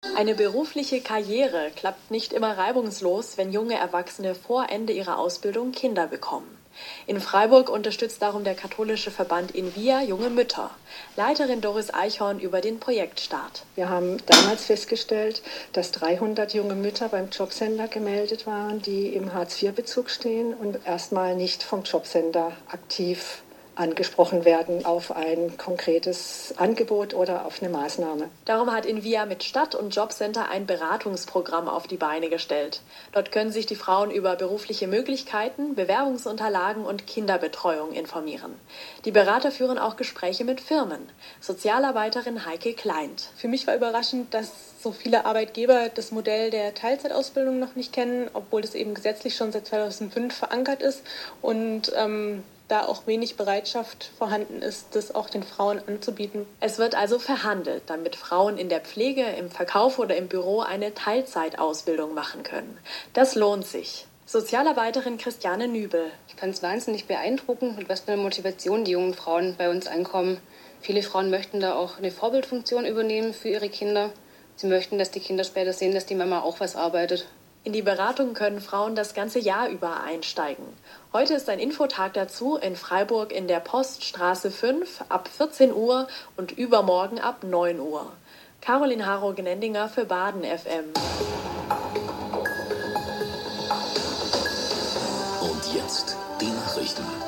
Eine berufliche Karriere klappt nicht immer reibungslos, wenn junge Erwachsene vor Ende ihrer Ausbildung Kinder bekommen. In Freiburg unterstützt darum der katholische Verband Invia junge Mütter. Leiterin Doris Eichhorn über den Projektstart. Wir haben damals festgestellt, dass 300 junge Mütter beim Jobcenter gemeldet waren, die im Hartz-IV-Bezug stehen und erstmal nicht vom Jobcenter aktiv angesprochen werden auf ein konkretes Angebot oder auf eine Maßnahme. Darum hat Invia mit Stadt- und Jobcenter ein Beratungsprogramm auf die Beine gestellt. Dort können sich die Frauen über berufliche Möglichkeiten, Bewerbungsunterlagen und Kinderbetreuung informieren. Die Berater führen auch Gespräche mit Firmen. Sozialarbeiterin Heike Kleint. Für mich war überraschend, dass so viele Arbeitgeber das Modell der Teilzeitausbildung noch nicht kennen, obwohl das eben gesetzlich schon seit 2005 verankert ist und da auch wenig Bereitschaft vorhanden ist, das auch den Frauen anzubieten. Es wird also verhandelt, damit Frauen in der Pflege, im Verkauf oder im Büro eine Teilzeitausbildung machen können. Das lohnt sich. Sozialarbeiterin Christiane Nübel. Ich fand es wahnsinnig beeindruckend, mit was für einer Motivation die jungen Frauen bei uns ankommen. Viele Frauen möchten da auch eine Vorbildfunktion übernehmen für ihre Kinder. Sie möchten, dass die Kinder später sehen, dass die Mama auch was arbeitet. In die Beratung können Frauen das ganze Jahr über einsteigen. Heute ist ein Infotag dazu in Freiburg in der Poststraße 5 ab 14 Uhr und übermorgen ab 9 Uhr. Caroline Haro-Gnendinger für Baden FM. Und jetzt die Nachrichten.